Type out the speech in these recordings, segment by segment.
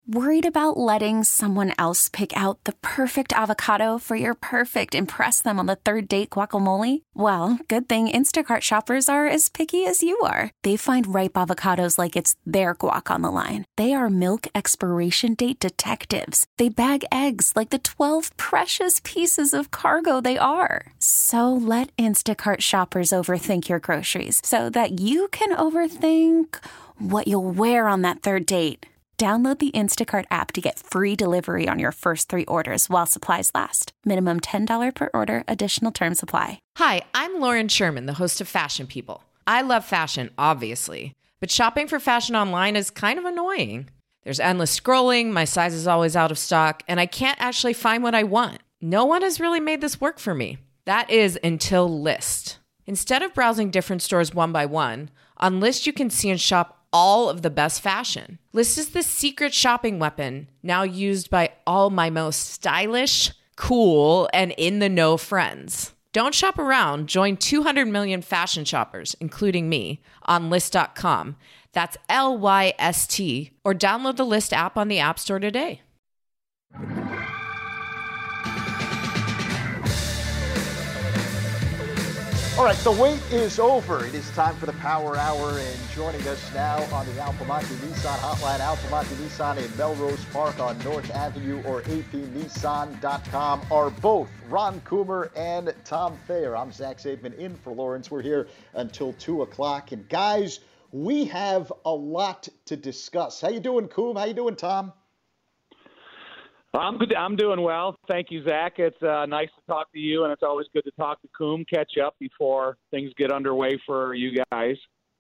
Worried about letting someone else pick out the perfect avocado for your perfect impress them on the third date guacamole? Well, good thing Instacart shoppers are as picky as you are. They find ripe avocados like it's their guac on the line. They are milk expiration date detectives. They bag eggs like the 12 precious pieces of cargo they are. So let Instacart shoppers overthink your groceries so that you can overthink what you'll wear on that third date. Download the Instacart app to get free delivery on your first 3 orders while supplies last. Minimum $10 per order. Additional terms apply. Hi, I'm Lauren Sherman, the host of Fashion People. I love fashion, obviously, but shopping for fashion online is kind of annoying. There's endless scrolling, my size is always out of stock, and I can't actually find what I want. No one has really made this work for me. That is until Lyst. Instead of browsing different stores one by one, on Lyst you can see and shop all of the best fashion. Lyst is the secret shopping weapon now used by all my most stylish, cool, and in-the-know friends. Don't shop around. Join 200 million fashion shoppers, including me, on Lyst.com. That's Lyst, or download the Lyst app on the App Store today. All right, the wait is over. It is time for the Power Hour, and joining us now on the Alphamont Nissan hotline, Alphamont Nissan in Melrose Park on North Avenue or apnissan.com are both Ron Coomer and Tom Thayer. I'm Zach Zaidman in for Lawrence. We're here until 2 o'clock. And guys, we have a lot to discuss. How you doing, Coom? How you doing, Tom? I'm good. I'm doing well. Thank you, Zach. It's nice to talk to you, and it's always good to talk to Coom, catch up before things get underway for you guys.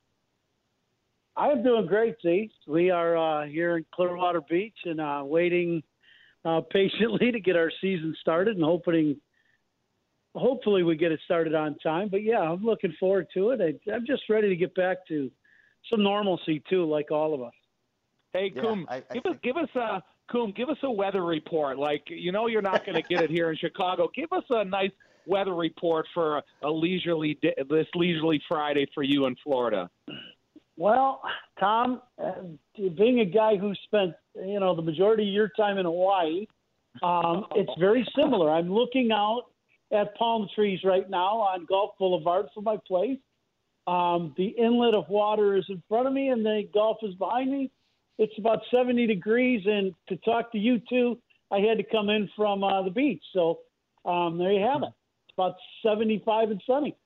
I am doing great, Z. We are here in Clearwater Beach and waiting patiently to get our season started and hopefully we get it started on time. But, yeah, I'm looking forward to it. I'm just ready to get back to some normalcy, too, like all of us. Hey, Coom, give us a weather report. Like, you know you're not going to get it here in Chicago. Give us a nice weather report for this leisurely Friday for you in Florida. Well, Tom, being a guy who spent, the majority of your time in Hawaii, it's very similar. I'm looking out at palm trees right now on Gulf Boulevard from my place. The inlet of water is in front of me and the Gulf is behind me. It's about 70 degrees, and to talk to you two, I had to come in from the beach. So there you have it. It's about 75 and sunny.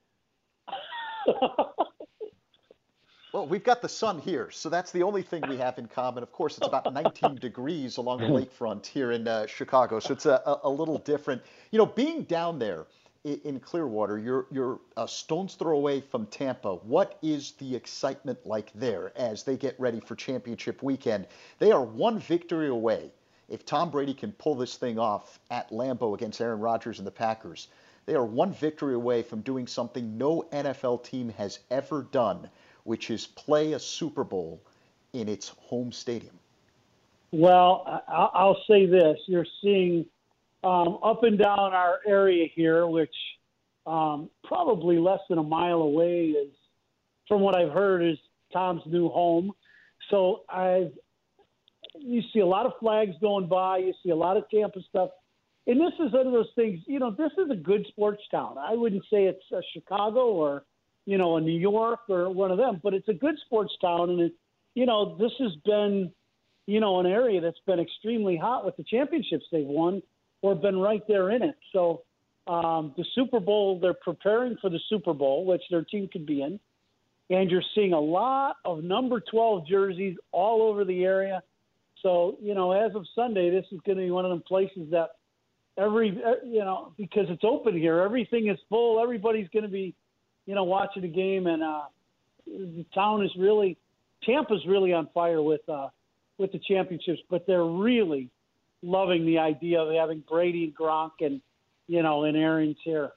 Well, we've got the sun here, so that's the only thing we have in common. Of course, it's about 19 degrees along the lakefront here in Chicago, so it's a little different. Being down there in Clearwater, you're a stone's throw away from Tampa. What is the excitement like there as they get ready for championship weekend? They are one victory away. If Tom Brady can pull this thing off at Lambeau against Aaron Rodgers and the Packers, they are one victory away from doing something no NFL team has ever done, which is play a Super Bowl in its home stadium. Well, I'll say this. You're seeing up and down our area here, which probably less than a mile away is, from what I've heard, is Tom's new home. So you see a lot of flags going by. You see a lot of Tampa stuff. And this is one of those things, this is a good sports town. I wouldn't say it's a Chicago or, a New York or one of them, but it's a good sports town. And, this has been, an area that's been extremely hot with the championships they've won or been right there in it. So the Super Bowl, they're preparing for the Super Bowl, which their team could be in. And you're seeing a lot of number 12 jerseys all over the area. So, as of Sunday, this is going to be one of them places that because it's open here, everything is full. Everybody's going to be, watching the game. And the town is Tampa's really on fire with the championships, but they're really loving the idea of having Brady and Gronk and, and Aaron's here.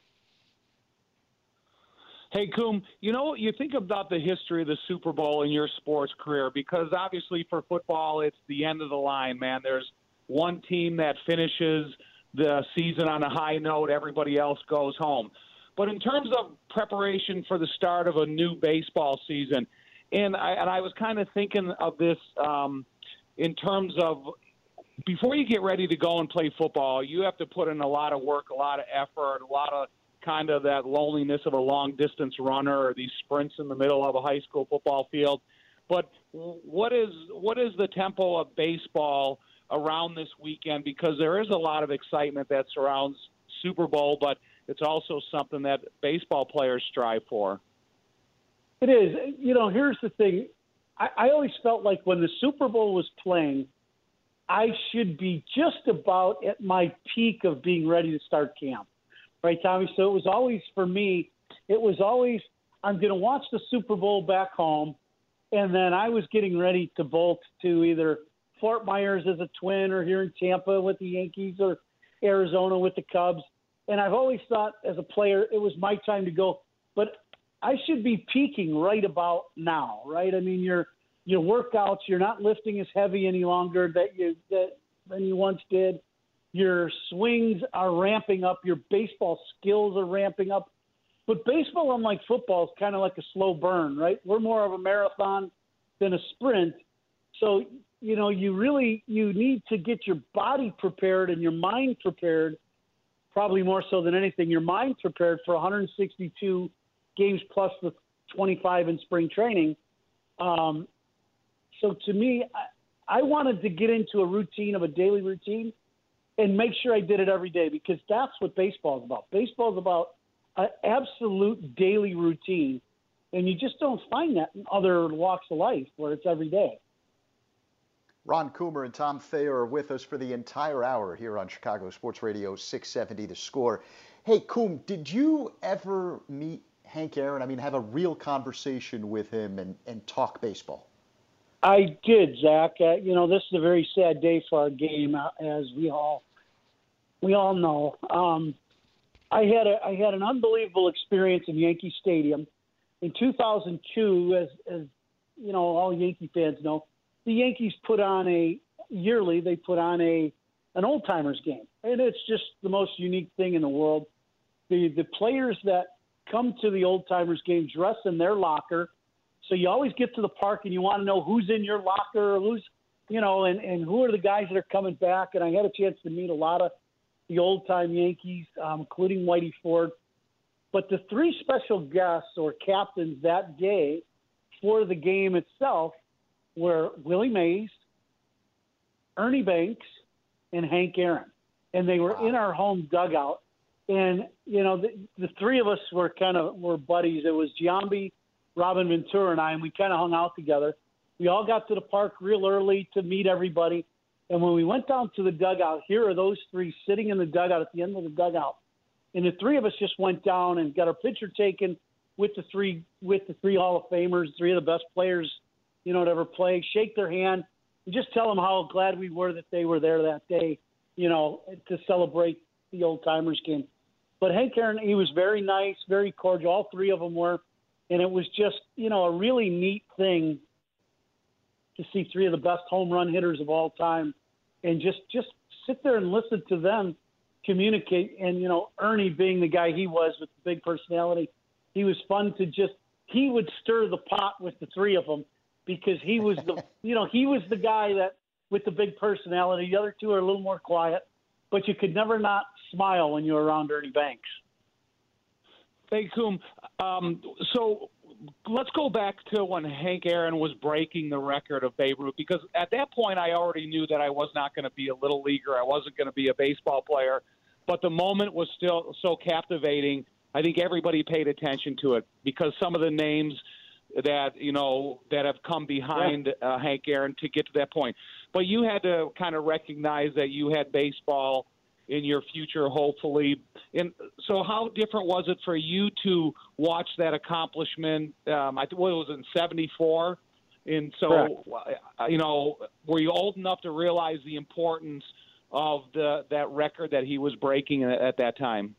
Hey, Coom, you think about the history of the Super Bowl in your sports career, because obviously for football, it's the end of the line, man. There's one team that finishes the season on a high note. Everybody else goes home. But in terms of preparation for the start of a new baseball season, and I was kind of thinking of this in terms of before you get ready to go and play football, you have to put in a lot of work, a lot of effort, a lot of kind of that loneliness of a long-distance runner or these sprints in the middle of a high school football field. But what is the tempo of baseball around this weekend? Because there is a lot of excitement that surrounds Super Bowl, but it's also something that baseball players strive for. It is. Here's the thing. I always felt like when the Super Bowl was playing, I should be just about at my peak of being ready to start camp. Right, Tommy? So it was always, for me, I'm going to watch the Super Bowl back home, and then I was getting ready to bolt to either Fort Myers as a Twin or here in Tampa with the Yankees or Arizona with the Cubs. And I've always thought as a player it was my time to go. But I should be peaking right about now, right? I mean, your workouts, you're not lifting as heavy any longer than you once did. Your swings are ramping up. Your baseball skills are ramping up. But baseball, unlike football, is kind of like a slow burn, right? We're more of a marathon than a sprint. So, you need to get your body prepared and your mind prepared, probably more so than anything, your mind prepared for 162 games plus the 25 in spring training. So to me, I wanted to get into a routine of a daily routine and make sure I did it every day, because that's what baseball is about. Baseball is about an absolute daily routine, and you just don't find that in other walks of life where it's every day. Ron Coomer and Tom Thayer are with us for the entire hour here on Chicago Sports Radio 670 The Score. Hey, Coom, did you ever meet Hank Aaron? I mean, have a real conversation with him and talk baseball? I did, Zach. This is a very sad day for our game, as we all know. I had an unbelievable experience in Yankee Stadium in 2002. As all Yankee fans know, the Yankees put on an old timers game, and it's just the most unique thing in the world. The players that come to the old timers game dress in their locker. So you always get to the park and you want to know who's in your locker, who's, and who are the guys that are coming back. And I had a chance to meet a lot of the old-time Yankees, including Whitey Ford. But the three special guests or captains that day for the game itself were Willie Mays, Ernie Banks, and Hank Aaron. And they were in our home dugout. And, the three of us were buddies. It was Giambi, Robin Ventura, and I, and we kind of hung out together. We all got to the park real early to meet everybody. And when we went down to the dugout, here are those three sitting in the dugout at the end of the dugout. And the three of us just went down and got our picture taken with the three Hall of Famers, three of the best players, to ever play, shake their hand, and just tell them how glad we were that they were there that day, to celebrate the old timers game. But Hank Aaron, he was very nice, very cordial. All three of them were. And it was just, a really neat thing to see three of the best home run hitters of all time and just sit there and listen to them communicate. And, Ernie being the guy he was with the big personality, he was fun to he would stir the pot with the three of them because he was he was the guy that with the big personality. The other two are a little more quiet, but you could never not smile when you were around Ernie Banks. Hey, Coom. So let's go back to when Hank Aaron was breaking the record of Babe Ruth, because at that point I already knew that I was not going to be a little leaguer. I wasn't going to be a baseball player. But the moment was still so captivating. I think everybody paid attention to it because some of the names that, that have come behind Hank Aaron to get to that point. But you had to kind of recognize that you had baseball in your future, hopefully. And so how different was it for you to watch that accomplishment? I think it was in 74. And so, were you old enough to realize the importance of that record that he was breaking at that time?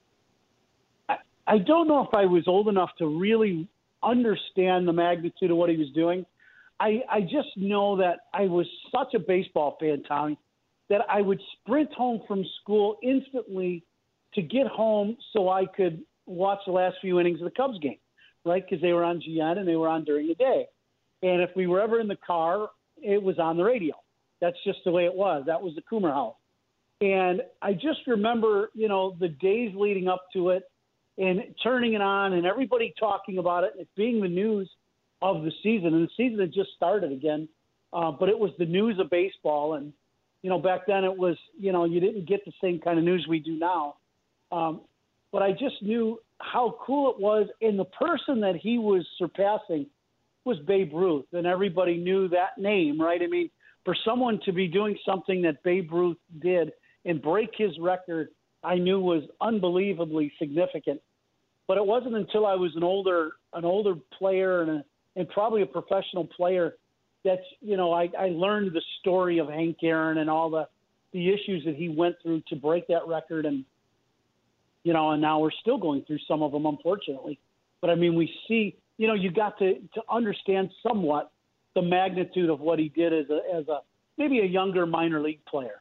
I don't know if I was old enough to really understand the magnitude of what he was doing. I just know that I was such a baseball fan, Tommy, that I would sprint home from school instantly to get home so I could watch the last few innings of the Cubs game, right? Because they were on GN and they were on during the day. And if we were ever in the car, it was on the radio. That's just the way it was. That was the Coomer house. And I just remember, the days leading up to it and turning it on and everybody talking about it and it being the news of the season. And the season had just started again, but it was the news of baseball. And, back then it was, you didn't get the same kind of news we do now. But I just knew how cool it was. And the person that he was surpassing was Babe Ruth. And everybody knew that name, right? I mean, for someone to be doing something that Babe Ruth did and break his record, I knew was unbelievably significant. But it wasn't until I was an older player and probably a professional player that, I learned the story of Hank Aaron and all the issues that he went through to break that record. And, and now we're still going through some of them, unfortunately. But, I mean, we see, you got to understand somewhat the magnitude of what he did as a maybe a younger minor league player.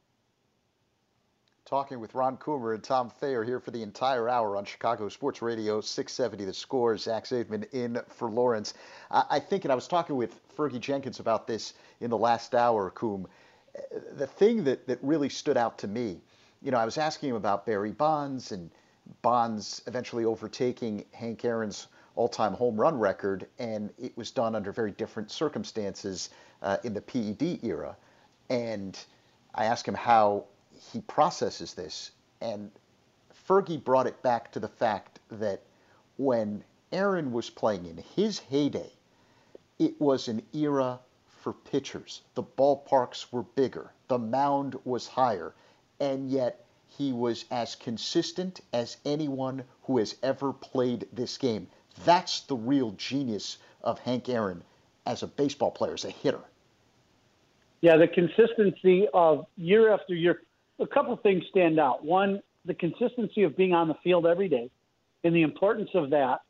Talking with Ron Coomer and Tom Thayer here for the entire hour on Chicago Sports Radio 670 The Score. Zach Zaidman in for Lawrence. I think, and I was talking with Fergie Jenkins about this in the last hour, Coom, the thing that really stood out to me, I was asking him about Barry Bonds and Bonds eventually overtaking Hank Aaron's all-time home run record, and it was done under very different circumstances in the PED era. And I asked him how he processes this, and Fergie brought it back to the fact that when Aaron was playing in his heyday, it was an era for pitchers. The ballparks were bigger, the mound was higher, and yet he was as consistent as anyone who has ever played this game. That's the real genius of Hank Aaron as a baseball player, as a hitter. Yeah, the consistency of year after year. A couple of things stand out. One, the consistency of being on the field every day and the importance of that.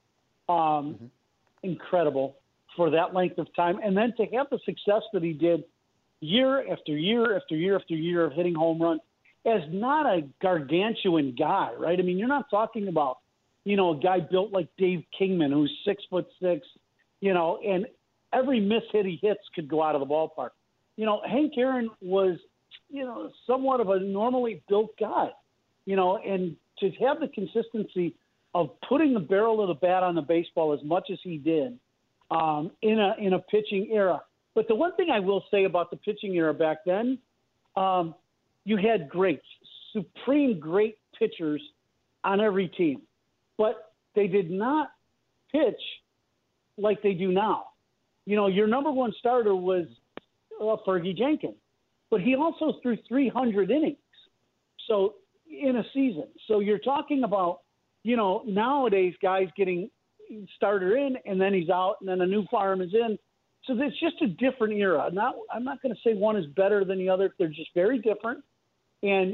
Incredible for that length of time. And then to have the success that he did year after year after year after year of hitting home runs as not a gargantuan guy, right? I mean, you're not talking about, a guy built like Dave Kingman, who's 6'6", and every miss hit he hits could go out of the ballpark. Hank Aaron was, somewhat of a normally built guy, and to have the consistency of putting the barrel of the bat on the baseball as much as he did in a pitching era. But the one thing I will say about the pitching era back then, you had greats, supreme great pitchers on every team, but they did not pitch like they do now. Your number one starter was Fergie Jenkins, but he also threw 300 innings. So in a season. So you're talking about, nowadays guys getting starter in and then he's out and then a new farm is in. So it's just a different era. I'm not going to say one is better than the other. They're just very different. And,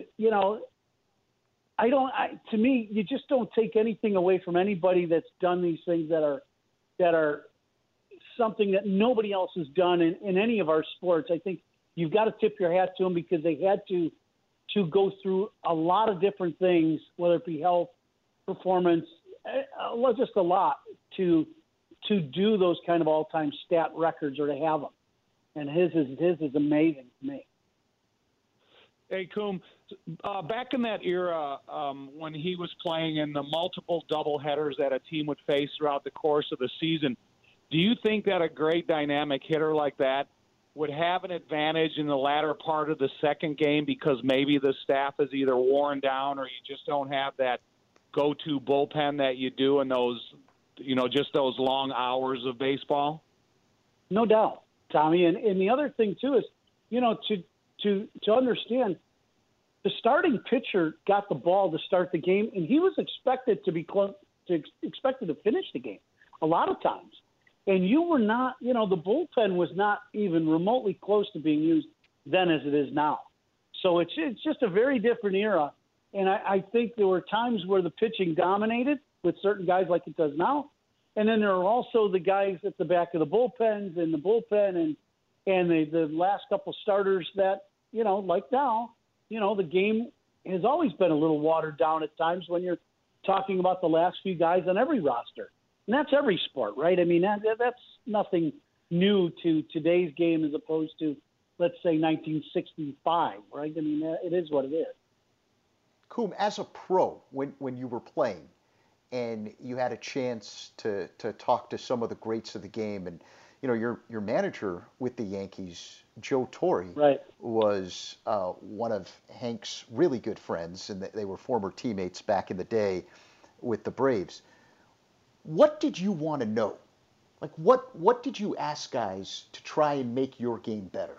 to me, you just don't take anything away from anybody that's done these things that are something that nobody else has done in any of our sports. I think you've got to tip your hat to them because they had to go through a lot of different things, whether it be health, performance, just a lot to do those kind of all-time stat records or to have them. And his is amazing to me. Hey, Coom, back in that era when he was playing in the multiple doubleheaders that a team would face throughout the course of the season, do you think that a great dynamic hitter like that would have an advantage in the latter part of the second game because maybe the staff is either worn down or you just don't have that go-to bullpen that you do in those, just those long hours of baseball? No doubt, Tommy. And the other thing, too, is, to understand, the starting pitcher got the ball to start the game, and he was expected to be expected to finish the game a lot of times. And you were not, the bullpen was not even remotely close to being used then as it is now. So it's just a very different era. And I think there were times where the pitching dominated with certain guys like it does now. And then there are also the guys at the back of the bullpens and the bullpen and the last couple starters that, like now, the game has always been a little watered down at times when you're talking about the last few guys on every roster. And that's every sport, right? I mean, that's nothing new to today's game as opposed to, let's say, 1965, right? I mean, it is what it is. Coom, as a pro, when you were playing and you had a chance to talk to some of the greats of the game, and your manager with the Yankees, Joe Torre, right, was one of Hank's really good friends, and they were former teammates back in the day with the Braves. What did you want to know? Like, what did you ask guys to try and make your game better?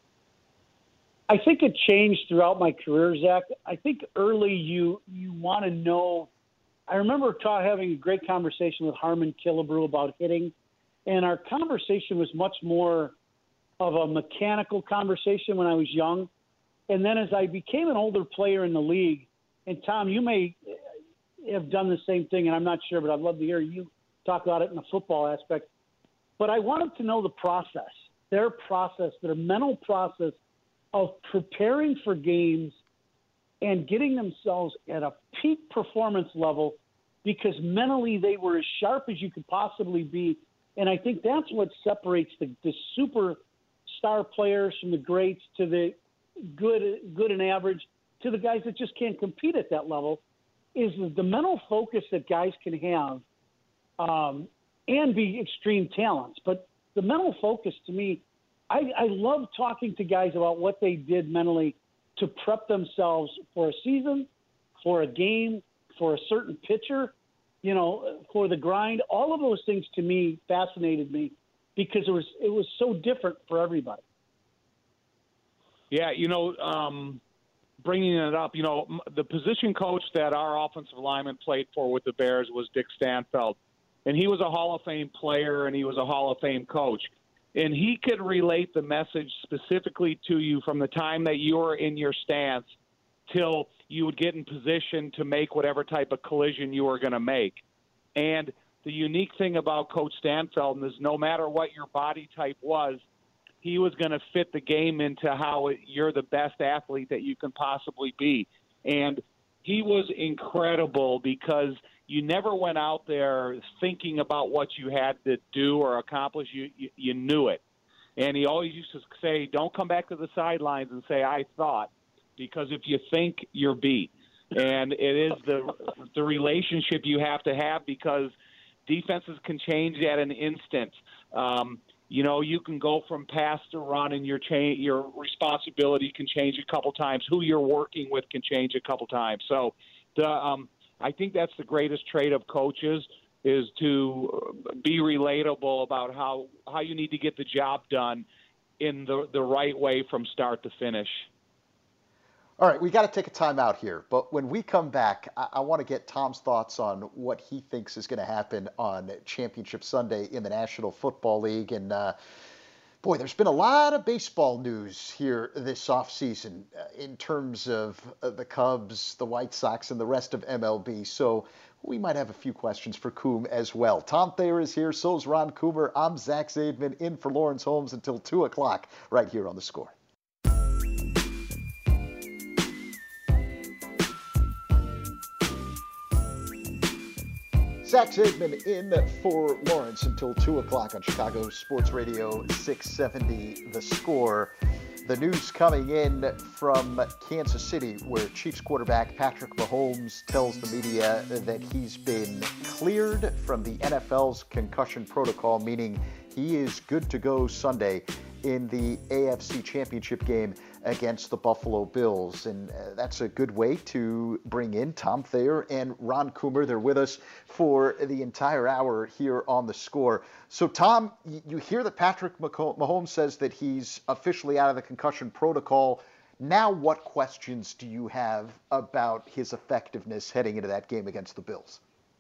I think it changed throughout my career, Zach. I think early you want to know. I remember having a great conversation with Harmon Killebrew about hitting, and our conversation was much more of a mechanical conversation when I was young. And then as I became an older player in the league, and Tom, you may have done the same thing, and I'm not sure, but I'd love to hear you talk about it in the football aspect. But I wanted to know the process, their mental process of preparing for games and getting themselves at a peak performance level, because mentally they were as sharp as you could possibly be. And I think that's what separates the superstar players from the greats to the good and average to the guys that just can't compete at that level, is the mental focus that guys can have and be extreme talents. But the mental focus, to me, I love talking to guys about what they did mentally to prep themselves for a season, for a game, for a certain pitcher, for the grind. All of those things to me fascinated me because it was so different for everybody. Yeah, bringing it up, the position coach that our offensive lineman played for with the Bears was Dick Stanfeld. And he was a Hall of Fame player, and he was a Hall of Fame coach. And he could relate the message specifically to you from the time that you were in your stance till you would get in position to make whatever type of collision you were going to make. And the unique thing about Coach Stanfeld is no matter what your body type was, he was going to fit the game into how you're the best athlete that you can possibly be. And he was incredible because you never went out there thinking about what you had to do or accomplish. You knew it. And he always used to say, don't come back to the sidelines and say, I thought, because if you think, you're beat. And it is the relationship you have to have, because defenses can change at an instant. You can go from pass to run, and your responsibility can change a couple times. Who you're working with can change a couple times. So I think that's the greatest trait of coaches, is to be relatable about how you need to get the job done in the right way from start to finish. All right, we got to take a time out here, but when we come back, I want to get Tom's thoughts on what he thinks is going to happen on Championship Sunday in the National Football League. And boy, there's been a lot of baseball news here this offseason in terms of the Cubs, the White Sox, and the rest of MLB. So we might have a few questions for Coom as well. Tom Thayer is here, so is Ron Coomer. I'm Zach Zaidman, in for Lawrence Holmes until 2 o'clock right here on The Score. Zach Zaidman in for Lawrence until 2 o'clock on Chicago Sports Radio 670 The Score. The news coming in from Kansas City, where Chiefs quarterback Patrick Mahomes tells the media that he's been cleared from the NFL's concussion protocol, meaning he is good to go Sunday in the AFC Championship game against the Buffalo Bills. And that's a good way to bring in Tom Thayer and Ron Coomer. They're with us for the entire hour here on The Score. So, Tom, you hear that Patrick Mahomes says that he's officially out of the concussion protocol. Now, what questions do you have about his effectiveness heading into that game against the Bills?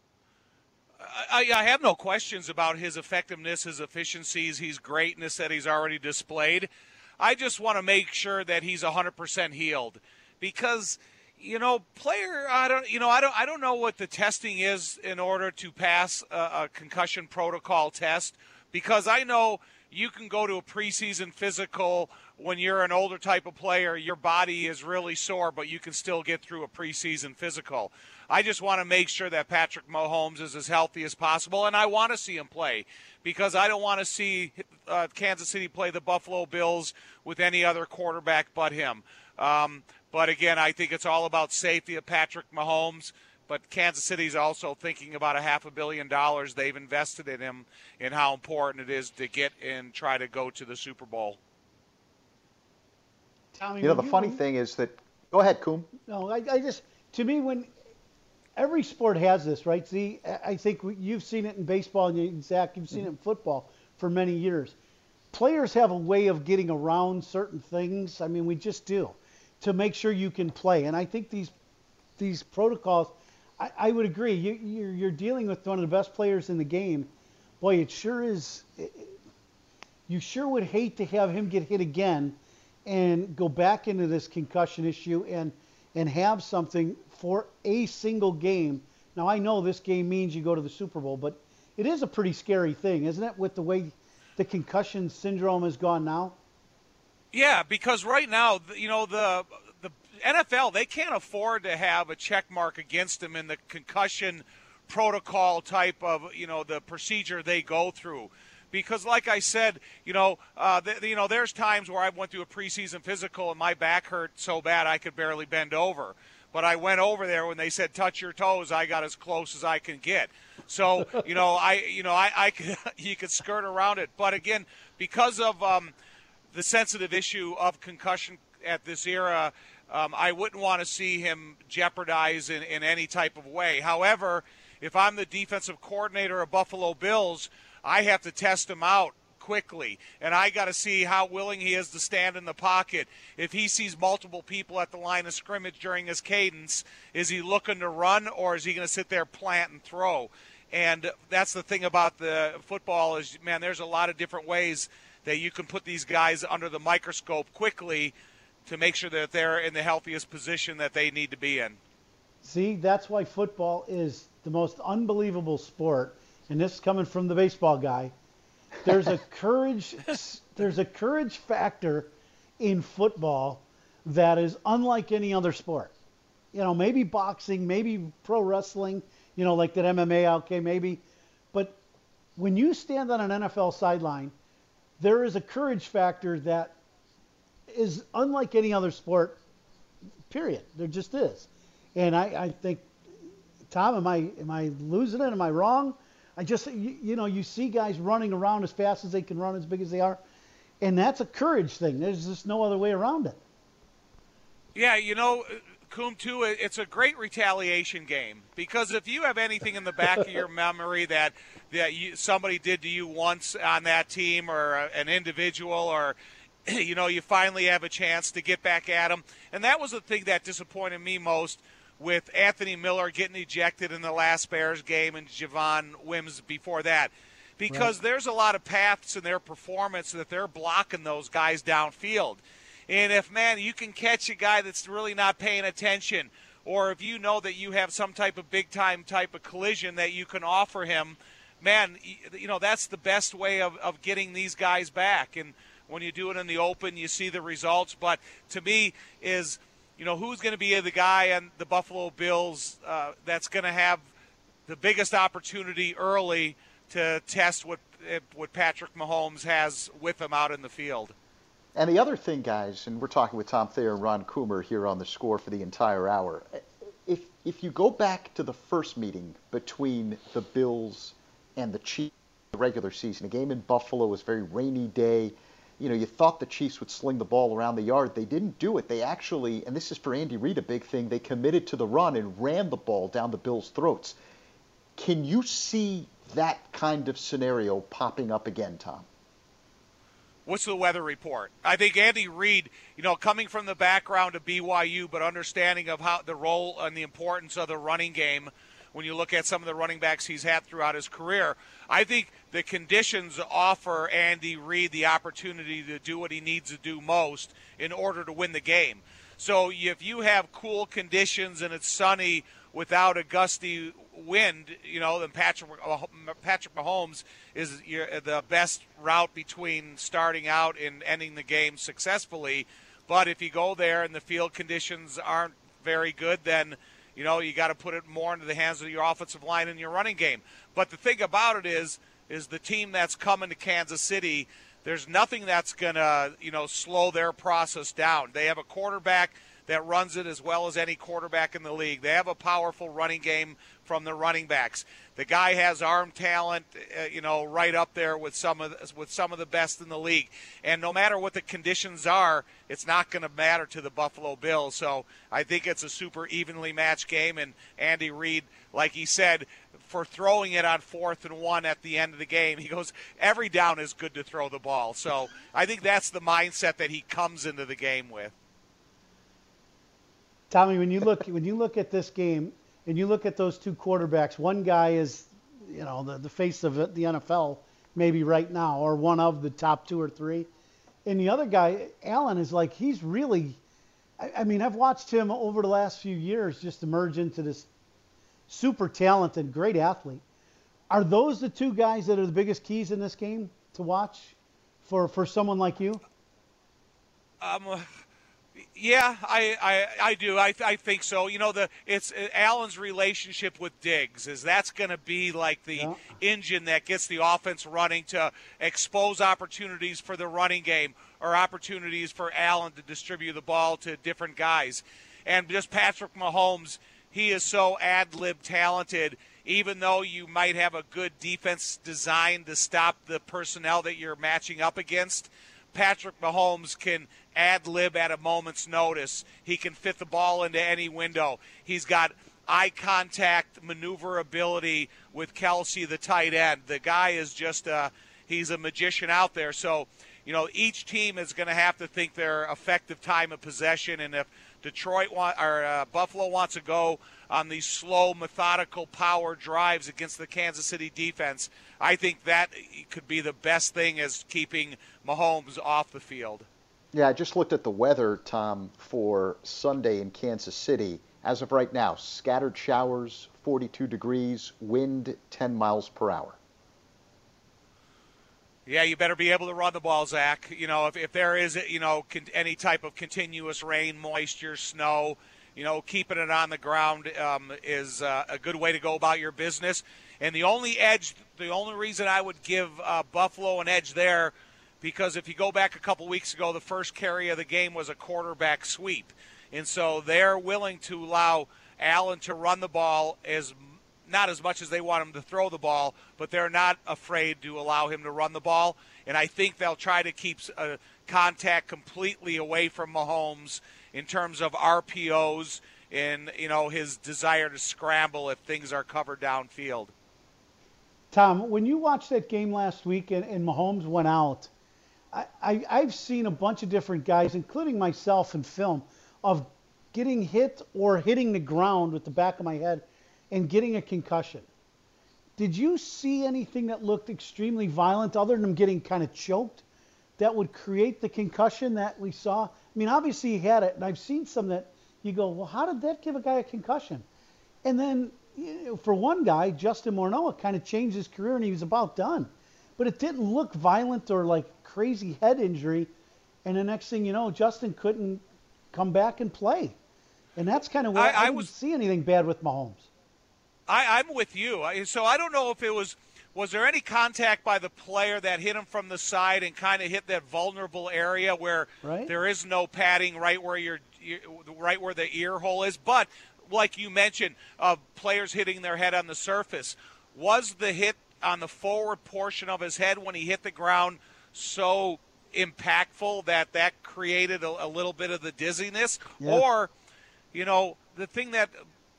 I have no questions about his effectiveness, his efficiencies, his greatness that he's already displayed. I just want to make sure that he's 100% healed, because, I don't know what the testing is in order to pass a concussion protocol test, because I know you can go to a preseason physical when you're an older type of player, your body is really sore, but you can still get through a preseason physical. I just want to make sure that Patrick Mahomes is as healthy as possible, and I want to see him play, because I don't want to see Kansas City play the Buffalo Bills with any other quarterback but him. But again, I think it's all about safety of Patrick Mahomes. But Kansas City's also thinking about $500 million they've invested in him and how important it is to get and try to go to the Super Bowl. Tommy, the funny thing is that – go ahead, Coom. No, I just – to me, when every sport has this, right? See, I think you've seen it in baseball, and Zach, you've seen it in football for many years. Players have a way of getting around certain things. I mean, we just do to make sure you can play. And I think these protocols – I would agree. You're dealing with one of the best players in the game. Boy, it sure is. You sure would hate to have him get hit again and go back into this concussion issue and have something for a single game. Now, I know this game means you go to the Super Bowl, but it is a pretty scary thing, isn't it, with the way the concussion syndrome has gone now? Yeah, because right now, the NFL, they can't afford to have a check mark against them in the concussion protocol type of, the procedure they go through. Because like I said, there's times where I went through a preseason physical and my back hurt so bad I could barely bend over. But I went over there when they said touch your toes, I got as close as I can get. So, you could skirt around it. But again, because of the sensitive issue of concussion at this era, I wouldn't want to see him jeopardize in any type of way. However, if I'm the defensive coordinator of Buffalo Bills, I have to test him out quickly, and I got to see how willing he is to stand in the pocket. If he sees multiple people at the line of scrimmage during his cadence, is he looking to run, or is he going to sit there, plant, and throw? And that's the thing about the football is, man, there's a lot of different ways that you can put these guys under the microscope quickly to make sure that they're in the healthiest position that they need to be in. See, that's why football is the most unbelievable sport, and this is coming from the baseball guy. There's a courage factor in football that is unlike any other sport. Maybe boxing, maybe pro wrestling, like that MMA, okay, maybe. But when you stand on an NFL sideline, there is a courage factor that is unlike any other sport, period. There just is. And I think, Tom, am I losing it? Am I wrong? I just, you see guys running around as fast as they can run, as big as they are. And that's a courage thing. There's just no other way around it. Yeah, Coom, too, it's a great retaliation game. Because if you have anything in the back of your memory that somebody did to you once on that team, or an individual, or you finally have a chance to get back at them. And that was the thing that disappointed me most with Anthony Miller getting ejected in the last Bears game and Javon Wims before that. Because there's a lot of paths in their performance that they're blocking those guys downfield. And if, man, you can catch a guy that's really not paying attention, or if you know that you have some type of big-time type of collision that you can offer him, man, that's the best way of getting these guys back. And when you do it in the open, you see the results. But to me is, who's going to be the guy on the Buffalo Bills that's going to have the biggest opportunity early to test what Patrick Mahomes has with him out in the field. And the other thing, guys, and we're talking with Tom Thayer and Ron Coomer here on The Score for the entire hour. If you go back to the first meeting between the Bills and the Chiefs in the regular season, a game in Buffalo, was a very rainy day. You thought the Chiefs would sling the ball around the yard. They didn't do it. They actually, and this is for Andy Reid a big thing, they committed to the run and ran the ball down the Bills' throats. Can you see that kind of scenario popping up again, Tom? What's the weather report? I think Andy Reid, coming from the background of BYU, but understanding of how the role and the importance of the running game, when you look at some of the running backs he's had throughout his career, I think the conditions offer Andy Reid the opportunity to do what he needs to do most in order to win the game. So if you have cool conditions and it's sunny without a gusty wind, then Patrick Mahomes is the best route between starting out and ending the game successfully. But if you go there and the field conditions aren't very good, then you got to put it more into the hands of your offensive line and your running game. But the thing about it is the team that's coming to Kansas City, there's nothing that's going to, slow their process down. They have a quarterback that runs it as well as any quarterback in the league. They have a powerful running game from the running backs. The guy has arm talent, right up there with some of the best in the league. And no matter what the conditions are, it's not going to matter to the Buffalo Bills. So I think it's a super evenly matched game. And Andy Reid, like he said, for throwing it on 4th and 1 at the end of the game, he goes, every down is good to throw the ball. So I think that's the mindset that he comes into the game with. Tommy, when you look at this game and you look at those two quarterbacks, one guy is, the face of the NFL maybe right now, or one of the top 2 or 3. And the other guy, Allen, is like, he's really, I've watched him over the last few years just emerge into this super talented, great athlete. Are those the two guys that are the biggest keys in this game to watch for someone like you? Yeah, I do. I think so. It's Allen's relationship with Diggs that's going to be like the engine that gets the offense running to expose opportunities for the running game or opportunities for Allen to distribute the ball to different guys. And just Patrick Mahomes, he is so ad-lib talented. Even though you might have a good defense designed to stop the personnel that you're matching up against, Patrick Mahomes can ad-lib at a moment's notice. He can fit the ball into any window. He's got eye contact, maneuverability with Kelsey, the tight end. The guy is just he's a magician out there. So, each team is going to have to think their effective time of possession. And if Buffalo wants to go on these slow, methodical power drives against the Kansas City defense, I think that could be the best thing as keeping Mahomes off the field. Yeah, I just looked at the weather, Tom, for Sunday in Kansas City. As of right now, scattered showers, 42 degrees, wind 10 miles per hour. Yeah, you better be able to run the ball, Zach. If there is, any type of continuous rain, moisture, snow, keeping it on the ground is a good way to go about your business. And the only reason I would give Buffalo an edge there, because if you go back a couple weeks ago, the first carry of the game was a quarterback sweep. And so they're willing to allow Allen to run the ball not as much as they want him to throw the ball, but they're not afraid to allow him to run the ball. And I think they'll try to keep contact completely away from Mahomes in terms of RPOs and, his desire to scramble if things are covered downfield. Tom, when you watched that game last week and Mahomes went out, I've seen a bunch of different guys, including myself in film, of getting hit or hitting the ground with the back of my head and getting a concussion. Did you see anything that looked extremely violent other than him getting kind of choked that would create the concussion that we saw? Obviously he had it, and I've seen some that you go, well, how did that give a guy a concussion? And then for one guy, Justin Morneau, it kind of changed his career and he was about done. But it didn't look violent or like crazy head injury. And the next thing you know, Justin couldn't come back and play. And that's kind of where I didn't see anything bad with Mahomes. I'm with you. So I don't know if it was there any contact by the player that hit him from the side and kind of hit that vulnerable area where there is no padding right where right where the ear hole is. But like you mentioned, players hitting their head on the surface. Was the hit on the forward portion of his head when he hit the ground so impactful that created a little bit of the dizziness? Yeah. Or, the thing that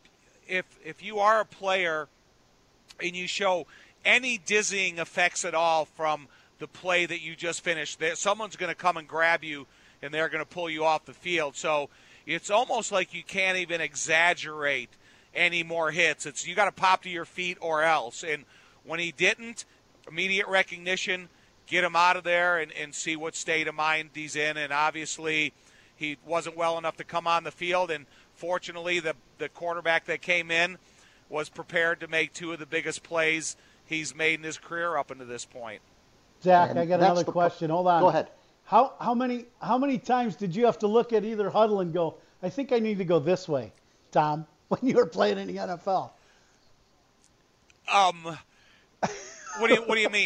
if you are a player and you show any dizzying effects at all from the play that you just finished, someone's going to come and grab you and they're going to pull you off the field. So it's almost like you can't even exaggerate any more hits. You got to pop to your feet or else. And when he didn't, immediate recognition, get him out of there and see what state of mind he's in. And obviously he wasn't well enough to come on the field. And fortunately, the quarterback that came in was prepared to make two of the biggest plays he's made in his career up until this point. Zach, I got another question. Hold on. Go ahead. How many times did you have to look at either huddle and go, I think I need to go this way, Tom, when you were playing in the NFL? What do you mean?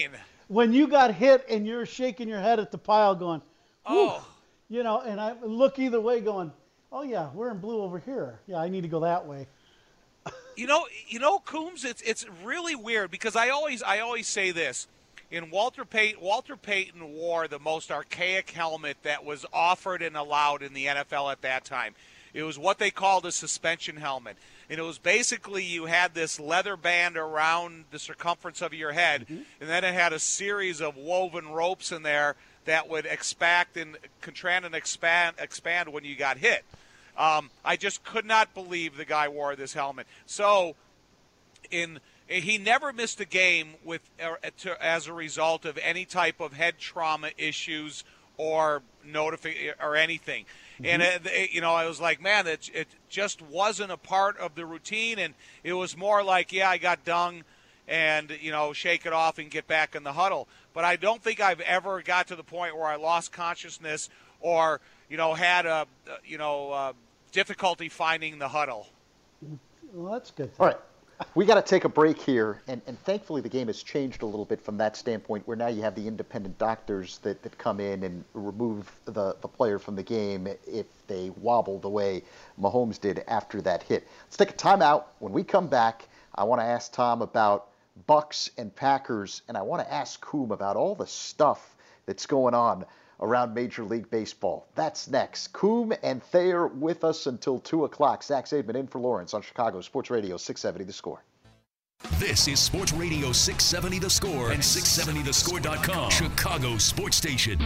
when you got hit and you're shaking your head at the pile going, Oh. you know, and I look either way going, oh, yeah, we're in blue over here. Yeah, I need to go that way. You know, Coombs, it's really weird because I always say this. In Walter Payton wore the most archaic helmet that was offered and allowed in the NFL at that time. It was what they called a suspension helmet. And it was basically you had this leather band around the circumference of your head, and then it had a series of woven ropes in there that would contract and expand when you got hit. I just could not believe the guy wore this helmet. So he never missed a game as a result of any type of head trauma issues or anything. And I was like, man, it just wasn't a part of the routine, and it was more like, yeah, I got dung, and shake it off and get back in the huddle. But I don't think I've ever got to the point where I lost consciousness or had difficulty finding the huddle. Well, that's good. All right. We got to take a break here, and thankfully the game has changed a little bit from that standpoint, where now you have the independent doctors that come in and remove the player from the game if they wobble the way Mahomes did after that hit. Let's take a timeout. When we come back, I want to ask Tom about Bucs and Packers, and I want to ask Coom about all the stuff that's going on around Major League Baseball. That's next. Coom and Thayer with us until 2 o'clock. Zach Zaidman in for Lawrence on Chicago Sports Radio 670 The Score. This is Sports Radio 670 The Score and 670thescore.com. Chicago Sports Station.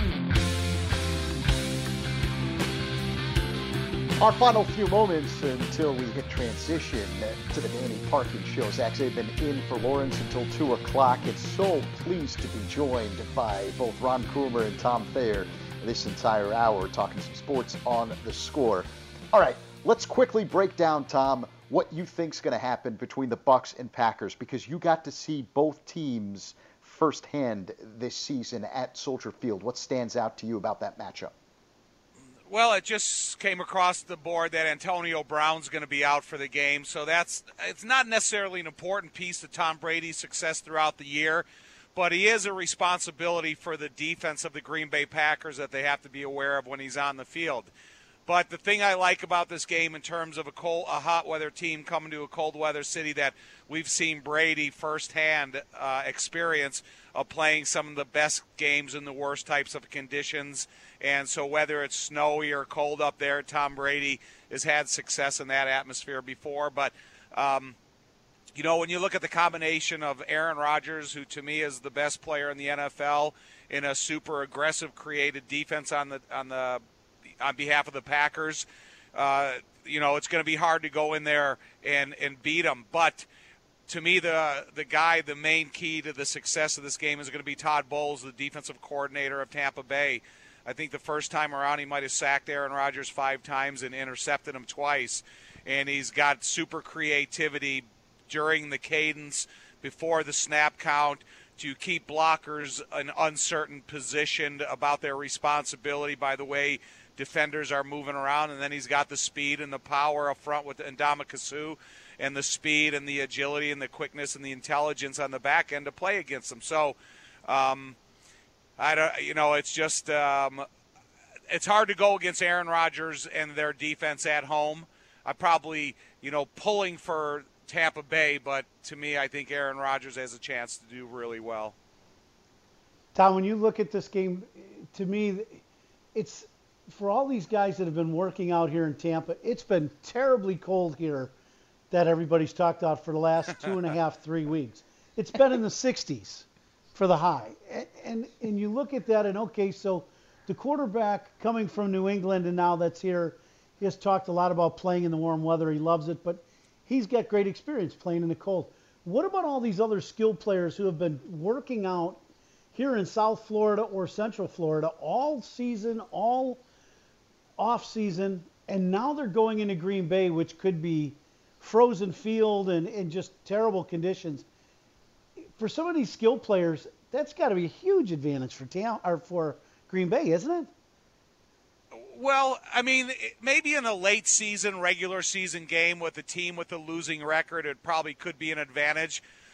Our final few moments until we hit transition to the Danny Parkin Show. Zach Zaidman in for Lawrence until 2 o'clock. It's so pleased to be joined by both Ron Coomer and Tom Thayer this entire hour, talking some sports on The Score. All right, let's quickly break down, Tom, what you think's going to happen between the Bucs and Packers, because you got to see both teams firsthand this season at Soldier Field. What stands out to you about that matchup? Well, it just came across the board that Antonio Brown's going to be out for the game, so it's not necessarily an important piece of Tom Brady's success throughout the year, but he is a responsibility for the defense of the Green Bay Packers that they have to be aware of when he's on the field. But the thing I like about this game in terms of a hot weather team coming to a cold weather city that we've seen Brady firsthand experience of playing some of the best games in the worst types of conditions. And so whether it's snowy or cold up there, Tom Brady has had success in that atmosphere before. But, when you look at the combination of Aaron Rodgers, who to me is the best player in the NFL, in a super aggressive created defense on behalf of the Packers, it's going to be hard to go in there and beat them. But to me, the main key to the success of this game is going to be Todd Bowles, the defensive coordinator of Tampa Bay. I think the first time around he might have sacked Aaron Rodgers 5 times and intercepted him twice. And he's got super creativity during the cadence, before the snap count, to keep blockers in uncertain position about their responsibility by the way defenders are moving around. And then he's got the speed and the power up front with Ndamukong Suh, and the speed and the agility and the quickness and the intelligence on the back end to play against them. So, it's just it's hard to go against Aaron Rodgers and their defense at home. I'm probably, pulling for Tampa Bay, but to me, I think Aaron Rodgers has a chance to do really well. Tom, when you look at this game, to me, it's for all these guys that have been working out here in Tampa, it's been terribly cold here that everybody's talked about for the last 2.5, 3 weeks. It's been in the 60s for the high. And you look at that and, okay, so the quarterback coming from New England and now that's here, he has talked a lot about playing in the warm weather. He loves it, but he's got great experience playing in the cold. What about all these other skilled players who have been working out here in South Florida or Central Florida all season, all off season, and now they're going into Green Bay, which could be frozen field and just terrible conditions. For some of these skilled players, that's got to be a huge advantage for Green Bay, isn't it? Well, I mean, maybe in a late season, regular season game with a team with a losing record, it probably could be an advantage.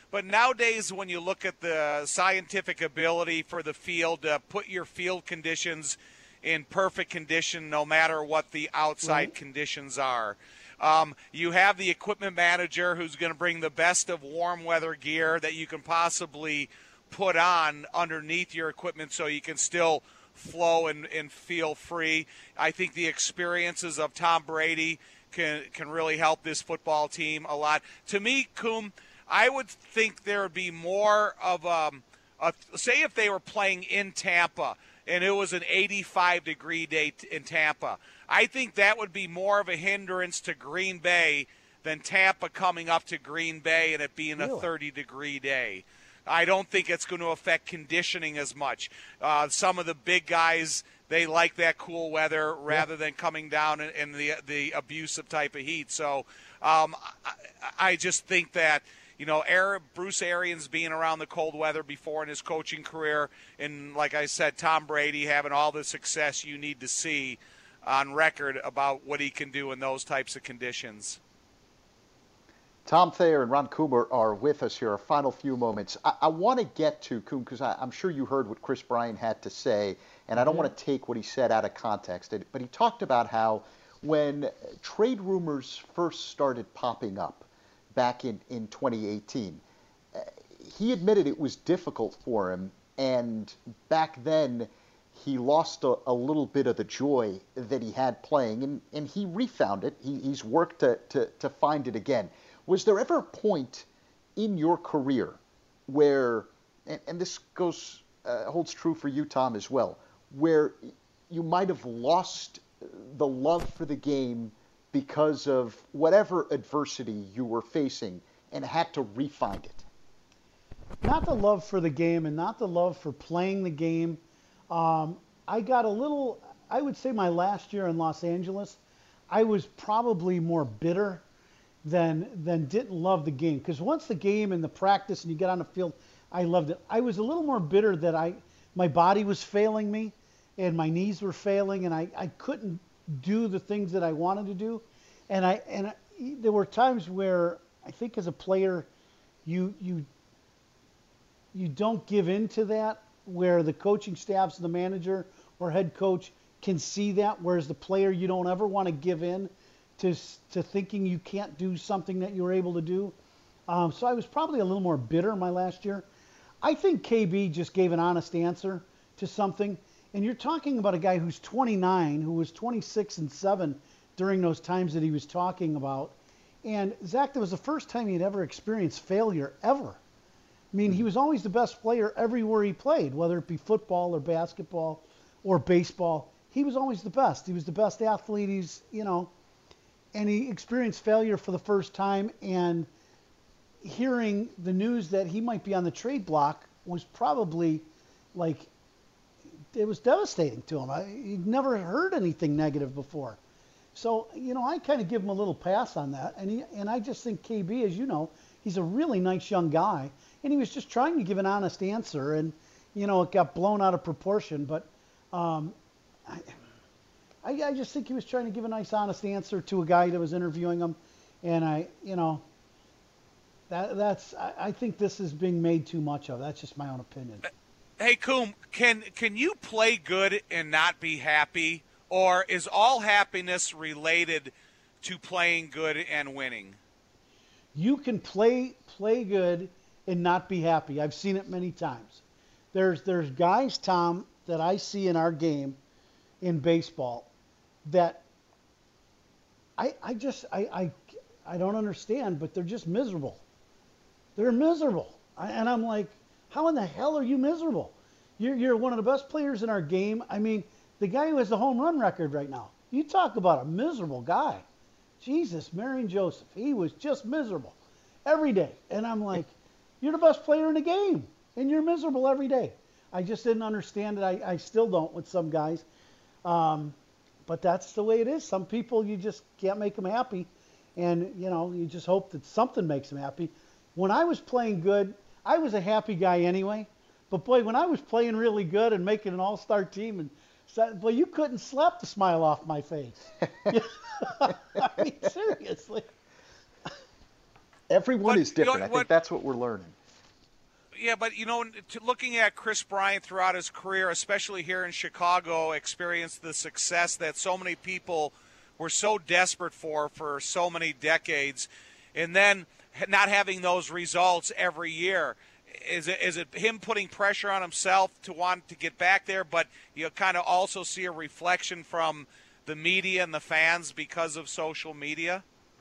But nowadays, when you look at the scientific ability for the field to put your field conditions in perfect condition no matter what the outside conditions are. You have the equipment manager who's going to bring the best of warm weather gear that you can possibly put on underneath your equipment so you can still flow and feel free. I think the experiences of Tom Brady can really help this football team a lot. To me, Coom, I would think there would be more of say if they were playing in Tampa and it was an 85-degree day in Tampa, I think that would be more of a hindrance to Green Bay than Tampa coming up to Green Bay and it being a 30-degree day. I don't think it's going to affect conditioning as much. Some of the big guys, they like that cool weather rather than coming down in the abusive type of heat. So I just think that, Bruce Arians being around the cold weather before in his coaching career, and like I said, Tom Brady having all the success you need to see on record about what he can do in those types of conditions. Tom Thayer and Ron Coomer are with us here. Our final few moments. I want to get to Coom because I'm sure you heard what Chris Bryant had to say, and I don't want to take what he said out of context. But he talked about how when trade rumors first started popping up back in 2018, he admitted it was difficult for him, and back then he lost a little bit of the joy that he had playing, and he refound it. He's worked to find it again. Was there ever a point in your career where, and this holds true for you, Tom, as well, where you might have lost the love for the game because of whatever adversity you were facing and had to refind it? Not the love for the game and not the love for playing the game. I got a little, I would say my last year in Los Angeles, I was probably more bitter than didn't love the game. Because once the game and the practice and you get on the field, I loved it. I was a little more bitter that my body was failing me and my knees were failing and I couldn't do the things that I wanted to do. And there were times where I think as a player, you don't give in to that, where the coaching staffs, the manager or head coach can see that, whereas the player, you don't ever want to give in to thinking you can't do something that you were able to do. So I was probably a little more bitter my last year. I think KB just gave an honest answer to something. And you're talking about a guy who's 29, who was 26-7 during those times that he was talking about. And Zach, that was the first time he'd ever experienced failure, ever. I mean, he was always the best player everywhere he played, whether it be football or basketball or baseball. He was always the best. He was the best athlete. And he experienced failure for the first time. And hearing the news that he might be on the trade block was probably it was devastating to him. He'd never heard anything negative before. So, I kind of give him a little pass on that. And I just think KB, as you know, he's a really nice young guy. And he was just trying to give an honest answer. And, it got blown out of proportion. But I just think he was trying to give a nice, honest answer to a guy that was interviewing him. And I think this is being made too much of. That's just my own opinion. Hey, Coom, can you play good and not be happy? Or is all happiness related to playing good and winning? You can play good and not be happy. I've seen it many times. There's guys, Tom, that I see in our game in baseball that I don't understand, but they're just miserable. They're miserable. And I'm like, how in the hell are you miserable? You're one of the best players in our game. I mean, the guy who has the home run record right now, you talk about a miserable guy. Jesus, Marion Joseph, he was just miserable every day. And I'm like, you're the best player in the game, and you're miserable every day. I just didn't understand it. I still don't with some guys. But that's the way it is. Some people, you just can't make them happy. And, you just hope that something makes them happy. When I was playing good, I was a happy guy anyway. But, boy, when I was playing really good and making an all-star team, boy, you couldn't slap the smile off my face. I mean, seriously. Everyone is different. I think that's what we're learning. Yeah, but, looking at Kris Bryant throughout his career, especially here in Chicago, experienced the success that so many people were so desperate for so many decades, and then not having those results every year. Is it him putting pressure on himself to want to get back there, but you kind of also see a reflection from the media and the fans because of social media?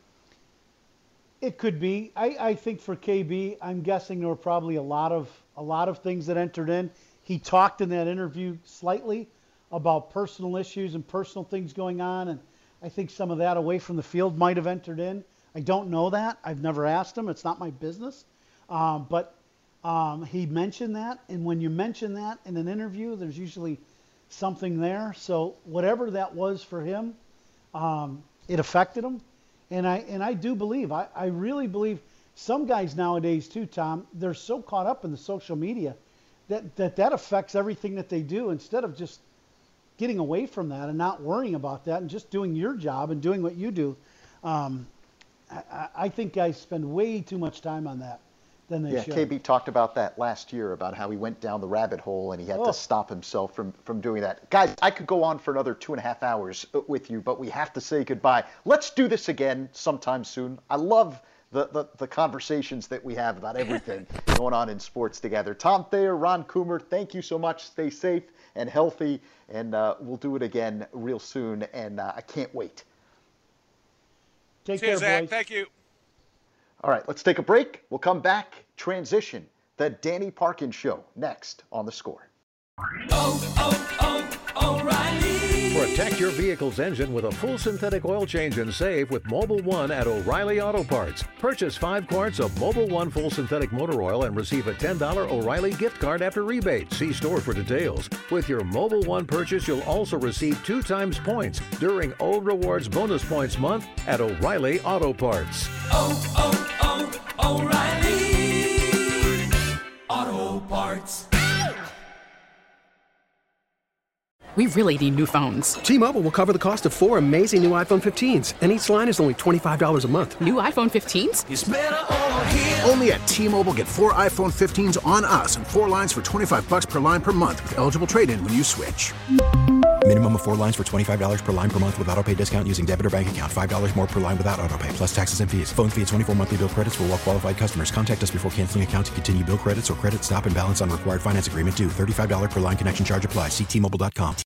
It could be. I think for KB, I'm guessing there were probably a lot of things that entered in. He talked in that interview slightly about personal issues and personal things going on, and I think some of that away from the field might have entered in. I don't know that. I've never asked him. It's not my business. But he mentioned that, and when you mention that in an interview, there's usually something there. So whatever that was for him, it affected him. And I do believe, I really believe some guys nowadays too, Tom, they're so caught up in the social media that affects everything that they do, instead of just getting away from that and not worrying about that and just doing your job and doing what you do. I think guys spend way too much time on that than they should. KB talked about that last year, about how he went down the rabbit hole and he had to stop himself from doing that. Guys, I could go on for another 2.5 hours with you, but we have to say goodbye. Let's do this again sometime soon. I love the conversations that we have about everything going on in sports together. Tom Thayer, Ron Coomer, thank you so much. Stay safe and healthy, and we'll do it again real soon, and I can't wait. Take See care, you, Zach. boys. Thank you. All right, let's take a break. We'll come back. Transition. The Danny Parkins Show next on The Score. O'Reilly. Protect your vehicle's engine with a full synthetic oil change and save with Mobil 1 at O'Reilly Auto Parts. Purchase 5 quarts of Mobil 1 full synthetic motor oil and receive a $10 O'Reilly gift card after rebate. See store for details. With your Mobil 1 purchase, you'll also receive 2 times points during O Rewards Bonus Points Month at O'Reilly Auto Parts. O'Reilly Auto Parts. We really need new phones. T-Mobile will cover the cost of 4 amazing new iPhone 15s, and each line is only $25 a month. New iPhone 15s? It's better over here. Only at T-Mobile, get 4 iPhone 15s on us and 4 lines for $25 per line per month with eligible trade-in when you switch. Minimum of 4 lines for $25 per line per month with autopay discount using debit or bank account. $5 more per line without autopay, plus taxes and fees. Phone fee at 24 monthly bill credits for well-qualified customers. Contact us before canceling account to continue bill credits or credit stop and balance on required finance agreement due. $35 per line connection charge applies. See T-Mobile.com.